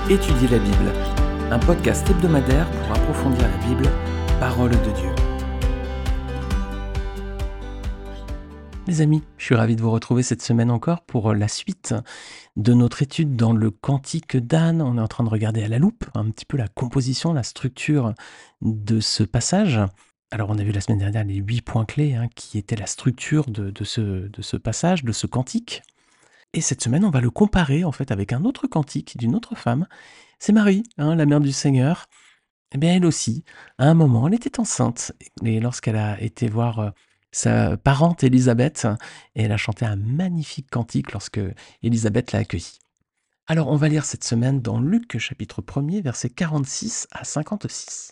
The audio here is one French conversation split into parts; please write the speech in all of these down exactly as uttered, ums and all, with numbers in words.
Étudier la Bible, un podcast hebdomadaire pour approfondir la Bible, parole de Dieu. Les amis, je suis ravi de vous retrouver cette semaine encore pour la suite de notre étude dans le Cantique d'Anne. On est en train de regarder à la loupe un petit peu la composition, la structure de ce passage. Alors on a vu la semaine dernière les huit points clés hein, qui étaient la structure de, de, ce, de ce passage, de ce cantique. Et cette semaine, on va le comparer en fait avec un autre cantique d'une autre femme. C'est Marie, hein, la mère du Seigneur. Eh bien, elle aussi, à un moment, elle était enceinte. Et lorsqu'elle a été voir euh, sa parente Élisabeth, et elle a chanté un magnifique cantique lorsque Élisabeth l'a accueillie. Alors, on va lire cette semaine dans Luc chapitre premier, versets quarante-six à cinquante-six.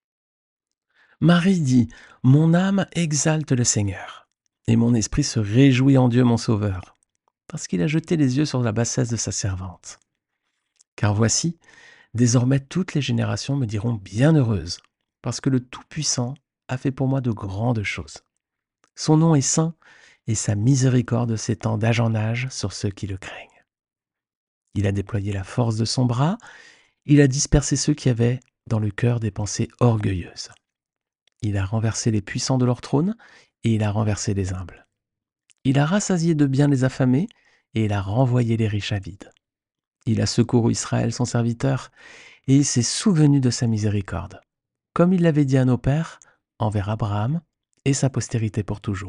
Marie dit : « Mon âme exalte le Seigneur, et mon esprit se réjouit en Dieu mon Sauveur, parce qu'il a jeté les yeux sur la bassesse de sa servante. Car voici, désormais toutes les générations me diront bienheureuse, parce que le Tout-Puissant a fait pour moi de grandes choses. Son nom est saint, et sa miséricorde s'étend d'âge en âge sur ceux qui le craignent. Il a déployé la force de son bras, il a dispersé ceux qui avaient dans le cœur des pensées orgueilleuses. Il a renversé les puissants de leur trône, et il a renversé les humbles. Il a rassasié de biens les affamés, et il a renvoyé les riches avides. Il a secouru Israël, son serviteur, et il s'est souvenu de sa miséricorde, comme il l'avait dit à nos pères, envers Abraham et sa postérité pour toujours. »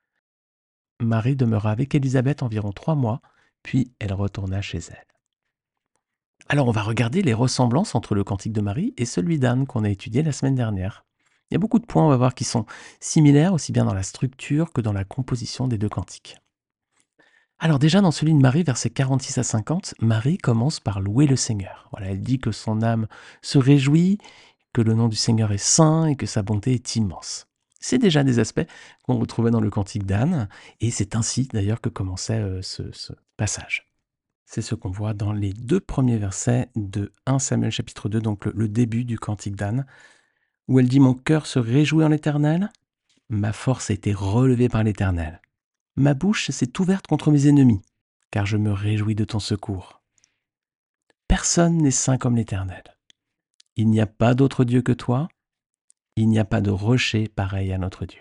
Marie demeura avec Élisabeth environ trois mois, puis elle retourna chez elle. Alors on va regarder les ressemblances entre le cantique de Marie et celui d'Anne qu'on a étudié la semaine dernière. Il y a beaucoup de points, on va voir, qui sont similaires, aussi bien dans la structure que dans la composition des deux cantiques. Alors déjà, dans celui de Marie, versets quarante-six à cinquante, Marie commence par louer le Seigneur. Voilà, elle dit que son âme se réjouit, que le nom du Seigneur est saint et que sa bonté est immense. C'est déjà des aspects qu'on retrouvait dans le Cantique d'Anne, et c'est ainsi d'ailleurs que commençait euh, ce, ce passage. C'est ce qu'on voit dans les deux premiers versets de premier Samuel chapitre deux, donc le, le début du Cantique d'Anne, où elle dit « Mon cœur se réjouit en l'Éternel, ma force a été relevée par l'Éternel. Ma bouche s'est ouverte contre mes ennemis, car je me réjouis de ton secours. Personne n'est saint comme l'Éternel. Il n'y a pas d'autre Dieu que toi. Il n'y a pas de rocher pareil à notre Dieu. »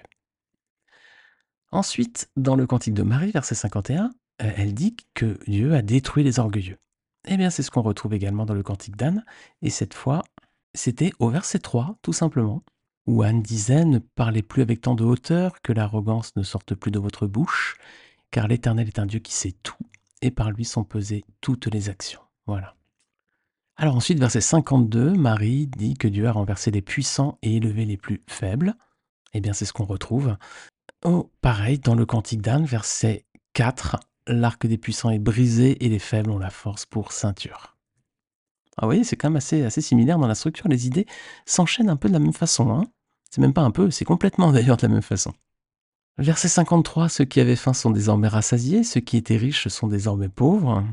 Ensuite, dans le Cantique de Marie, verset cinquante et un, elle dit que Dieu a détruit les orgueilleux. Eh bien, c'est ce qu'on retrouve également dans le Cantique d'Anne, et cette fois, c'était au verset trois, tout simplement, où Anne disait « Ne parlez plus avec tant de hauteur, que l'arrogance ne sorte plus de votre bouche, car l'Éternel est un Dieu qui sait tout, et par lui sont pesées toutes les actions. » Voilà. Alors ensuite, verset cinquante-deux, Marie dit que Dieu a renversé les puissants et élevé les plus faibles. Eh bien, c'est ce qu'on retrouve. Oh, pareil, dans le Cantique d'Anne, verset quatre, l'arc des puissants est brisé et les faibles ont la force pour ceinture. Ah oui, c'est quand même assez, assez similaire dans la structure. Les idées s'enchaînent un peu de la même façon. Hein. C'est même pas un peu, c'est complètement d'ailleurs de la même façon. Verset cinquante-trois, ceux qui avaient faim sont désormais rassasiés, ceux qui étaient riches sont désormais pauvres.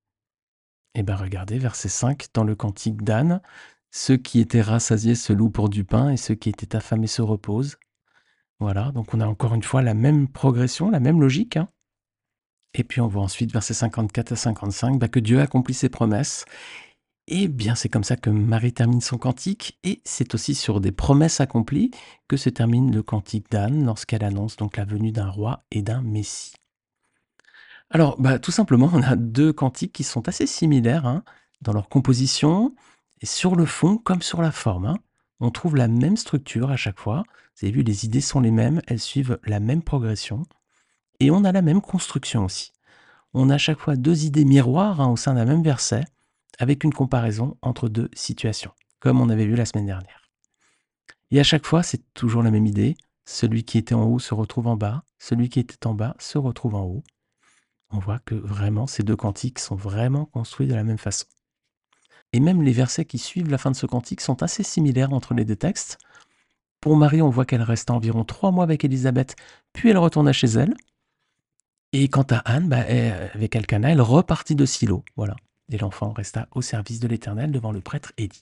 Eh bien regardez, verset cinq, dans le Cantique d'Anne, ceux qui étaient rassasiés se louent pour du pain et ceux qui étaient affamés se reposent. Voilà, donc on a encore une fois la même progression, la même logique. Hein. Et puis on voit ensuite, versets cinquante-quatre à cinquante-cinq, bah, que Dieu accomplit ses promesses. Et bien c'est comme ça que Marie termine son cantique, et c'est aussi sur des promesses accomplies que se termine le Cantique d'Anne lorsqu'elle annonce donc la venue d'un roi et d'un Messie. Alors, bah, tout simplement, on a deux cantiques qui sont assez similaires hein, dans leur composition, et sur le fond comme sur la forme. Hein. On trouve la même structure à chaque fois. Vous avez vu, les idées sont les mêmes, elles suivent la même progression, et on a la même construction aussi. On a à chaque fois deux idées miroirs hein, au sein d'un même verset, avec une comparaison entre deux situations, comme on avait vu la semaine dernière. Et à chaque fois, c'est toujours la même idée. Celui qui était en haut se retrouve en bas, celui qui était en bas se retrouve en haut. On voit que vraiment, ces deux cantiques sont vraiment construits de la même façon. Et même les versets qui suivent la fin de ce cantique sont assez similaires entre les deux textes. Pour Marie, on voit qu'elle resta environ trois mois avec Élisabeth, puis elle retourna chez elle. Et quant à Anne, bah, elle, avec Elkana, elle repartit de Silo. Voilà. Et l'enfant resta au service de l'Éternel devant le prêtre Élie.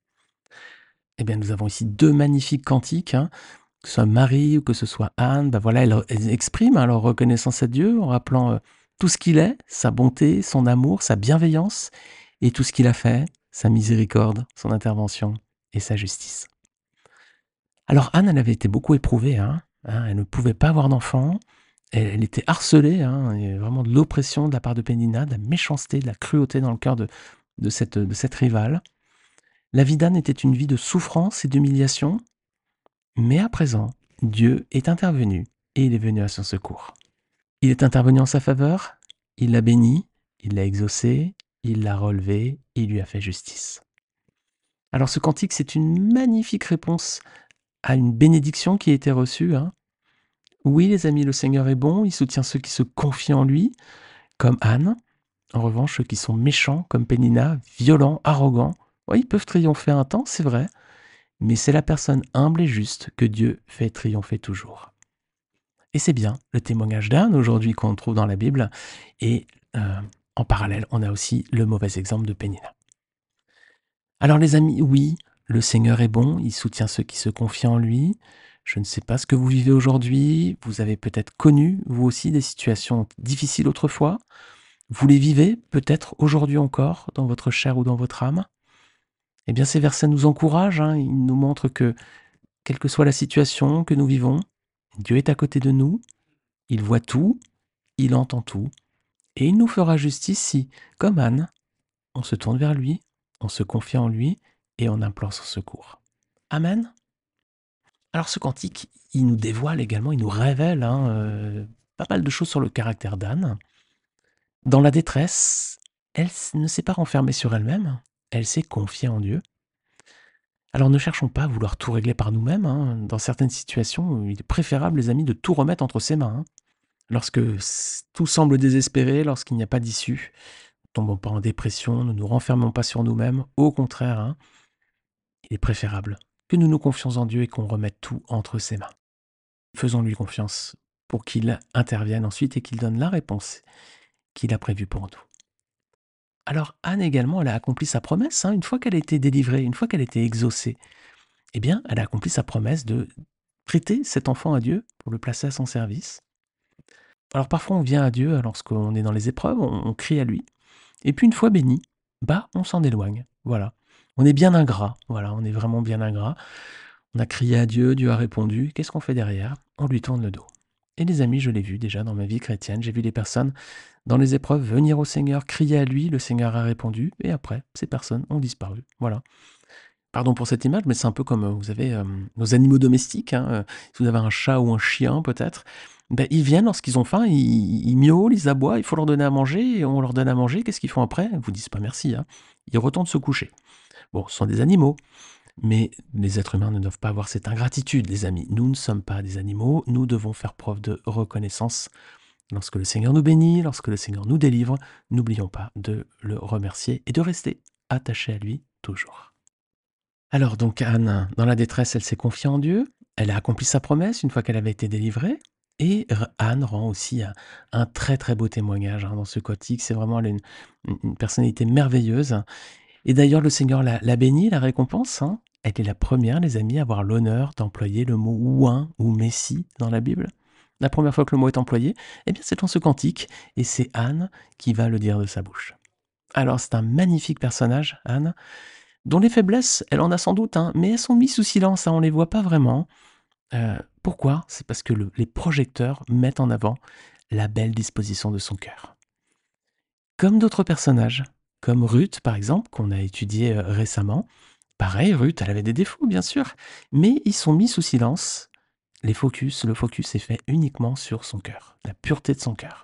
Eh bien, nous avons ici deux magnifiques cantiques, hein. Que ce soit Marie ou que ce soit Anne, bah voilà, elles, elles expriment hein, leur reconnaissance à Dieu en rappelant euh, tout ce qu'il est, sa bonté, son amour, sa bienveillance et tout ce qu'il a fait, sa miséricorde, son intervention et sa justice. Alors Anne, elle avait été beaucoup éprouvée, hein, hein, elle ne pouvait pas avoir d'enfant, elle, elle était harcelée, hein, il y avait vraiment de l'oppression de la part de Pénina, de la méchanceté, de la cruauté dans le cœur de, de, cette, de cette rivale. La vie d'Anne était une vie de souffrance et d'humiliation, mais à présent, Dieu est intervenu et il est venu à son secours. Il est intervenu en sa faveur, il l'a bénie, il l'a exaucée, il l'a relevée, il lui a fait justice. Alors ce cantique, c'est une magnifique réponse à une bénédiction qui a été reçue. Hein. Oui, les amis, le Seigneur est bon, il soutient ceux qui se confient en lui, comme Anne. En revanche, ceux qui sont méchants, comme Pénina, violents, arrogants, oui, ils peuvent triompher un temps, c'est vrai, mais c'est la personne humble et juste que Dieu fait triompher toujours. Et c'est bien le témoignage d'Anne aujourd'hui qu'on trouve dans la Bible, et euh, en parallèle, on a aussi le mauvais exemple de Pénina. Alors les amis, oui, le Seigneur est bon, il soutient ceux qui se confient en lui. Je ne sais pas ce que vous vivez aujourd'hui, vous avez peut-être connu, vous aussi, des situations difficiles autrefois. Vous les vivez peut-être aujourd'hui encore dans votre chair ou dans votre âme. Eh bien, ces versets nous encouragent, hein, ils nous montrent que, quelle que soit la situation que nous vivons, Dieu est à côté de nous, il voit tout, il entend tout, et il nous fera justice si, comme Anne, on se tourne vers lui, on se confie en lui et on implore son secours. Amen. Alors ce cantique, il nous dévoile également, il nous révèle hein, euh, pas mal de choses sur le caractère d'Anne. Dans la détresse, elle ne s'est pas renfermée sur elle-même, elle s'est confiée en Dieu. Alors ne cherchons pas à vouloir tout régler par nous-mêmes. Hein. Dans certaines situations, il est préférable, les amis, de tout remettre entre ses mains. Hein. Lorsque tout semble désespéré, lorsqu'il n'y a pas d'issue, ne tombons pas en dépression, ne nous renfermons pas sur nous-mêmes. Au contraire, hein, il est préférable que nous nous confions en Dieu et qu'on remette tout entre ses mains. Faisons-lui confiance pour qu'il intervienne ensuite et qu'il donne la réponse qu'il a prévue pour nous. Alors Anne également, elle a accompli sa promesse, hein, une fois qu'elle a été délivrée, une fois qu'elle a été exaucée. Eh bien, elle a accompli sa promesse de prêter cet enfant à Dieu pour le placer à son service. Alors parfois on vient à Dieu lorsqu'on est dans les épreuves, on, on crie à lui, et puis une fois béni, bah on s'en éloigne, voilà. On est bien ingrat, voilà, on est vraiment bien ingrat. On a crié à Dieu, Dieu a répondu, qu'est-ce qu'on fait derrière? On lui tourne le dos. Et les amis, je l'ai vu déjà dans ma vie chrétienne, j'ai vu des personnes dans les épreuves venir au Seigneur, crier à lui, le Seigneur a répondu, et après, ces personnes ont disparu, voilà. Pardon pour cette image, mais c'est un peu comme, euh, vous avez euh, nos animaux domestiques, hein, euh, si vous avez un chat ou un chien peut-être, ben, ils viennent lorsqu'ils ont faim, ils, ils miaulent, ils aboient, il faut leur donner à manger, et on leur donne à manger, qu'est-ce qu'ils font après? Ils vous disent pas merci, hein. Ils retournent se coucher. Bon, ce sont des animaux, mais les êtres humains ne doivent pas avoir cette ingratitude, les amis. Nous ne sommes pas des animaux, nous devons faire preuve de reconnaissance. Lorsque le Seigneur nous bénit, lorsque le Seigneur nous délivre, n'oublions pas de le remercier et de rester attachés à lui toujours. Alors donc Anne, dans la détresse, elle s'est confiée en Dieu, elle a accompli sa promesse une fois qu'elle avait été délivrée, et R- Anne rend aussi un, un très très beau témoignage hein, dans ce cantique, c'est vraiment elle a une, une- une personnalité merveilleuse, et d'ailleurs le Seigneur l'a, l'a bénie, la récompense, hein. Elle est la première, les amis, à avoir l'honneur d'employer le mot ouin ou messie dans la Bible. La première fois que le mot est employé, eh bien c'est dans ce cantique, et c'est Anne qui va le dire de sa bouche. Alors c'est un magnifique personnage, Anne, dont les faiblesses, elle en a sans doute, hein, mais elles sont mises sous silence, hein, on ne les voit pas vraiment. Euh, pourquoi? C'est parce que le- les projecteurs mettent en avant la belle disposition de son cœur. Comme d'autres personnages, comme Ruth par exemple, qu'on a étudié euh, récemment. Pareil, Ruth, elle avait des défauts bien sûr, mais ils sont mis sous silence. Les focus, le focus est fait uniquement sur son cœur, la pureté de son cœur.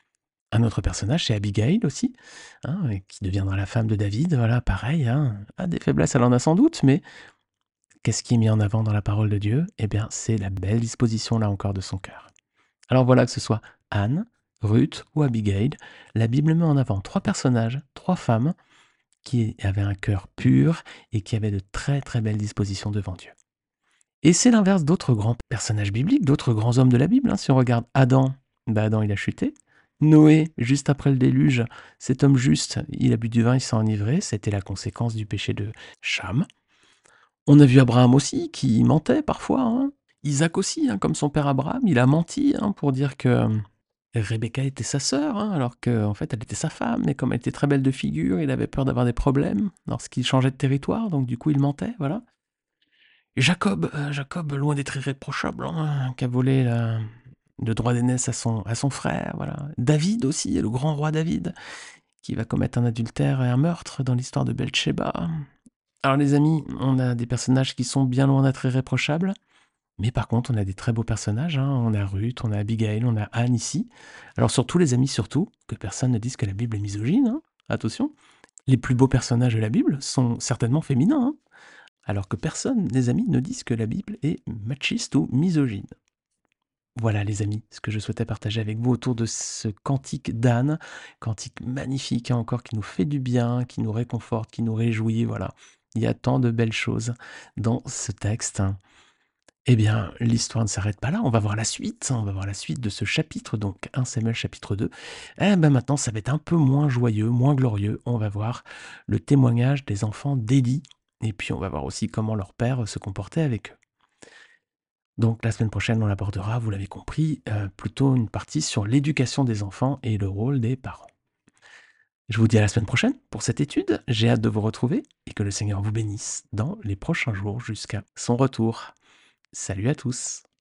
Un autre personnage, c'est Abigail aussi, hein, qui deviendra la femme de David. Voilà, pareil, hein, a des faiblesses, elle en a sans doute, mais qu'est-ce qui est mis en avant dans la parole de Dieu? Eh bien, c'est la belle disposition, là encore, de son cœur. Alors voilà, que ce soit Anne, Ruth ou Abigail, la Bible met en avant trois personnages, trois femmes, qui avaient un cœur pur et qui avaient de très très belles dispositions devant Dieu. Et c'est l'inverse d'autres grands personnages bibliques, d'autres grands hommes de la Bible. Hein. Si on regarde Adam, bah Adam il a chuté. Noé, juste après le déluge, cet homme juste, il a bu du vin, il s'est enivré, c'était la conséquence du péché de Cham. On a vu Abraham aussi, qui mentait parfois. Hein. Isaac aussi, hein, comme son père Abraham, il a menti hein, pour dire que Rebecca était sa sœur, hein, alors qu'en fait elle était sa femme, mais comme elle était très belle de figure, il avait peur d'avoir des problèmes lorsqu'il changeait de territoire, donc du coup il mentait, voilà. Et Jacob, euh, Jacob, loin d'être irréprochable, hein, qui a volé la- le droit d'aînesse à son, à son frère, voilà. David aussi, le grand roi David, qui va commettre un adultère et un meurtre dans l'histoire de Bathsheba. Alors les amis, on a des personnages qui sont bien loin d'être irréprochables, mais par contre on a des très beaux personnages, hein. On a Ruth, on a Abigail, on a Anne ici. Alors surtout les amis, surtout, que personne ne dise que la Bible est misogyne, hein. Attention, les plus beaux personnages de la Bible sont certainement féminins, hein. Alors que personne, les amis, ne dise que la Bible est machiste ou misogyne. Voilà les amis, ce que je souhaitais partager avec vous autour de ce cantique d'Anne, cantique magnifique, hein, encore qui nous fait du bien, qui nous réconforte, qui nous réjouit, voilà. Il y a tant de belles choses dans ce texte. Eh bien, l'histoire ne s'arrête pas là, on va voir la suite, on va voir la suite de ce chapitre, donc un Samuel chapitre deux. Eh ben maintenant, ça va être un peu moins joyeux, moins glorieux, on va voir le témoignage des enfants d'Élie, et puis on va voir aussi comment leur père se comportait avec eux. Donc la semaine prochaine, on abordera, vous l'avez compris, euh, plutôt une partie sur l'éducation des enfants et le rôle des parents. Je vous dis à la semaine prochaine pour cette étude, j'ai hâte de vous retrouver et que le Seigneur vous bénisse dans les prochains jours jusqu'à son retour. Salut à tous!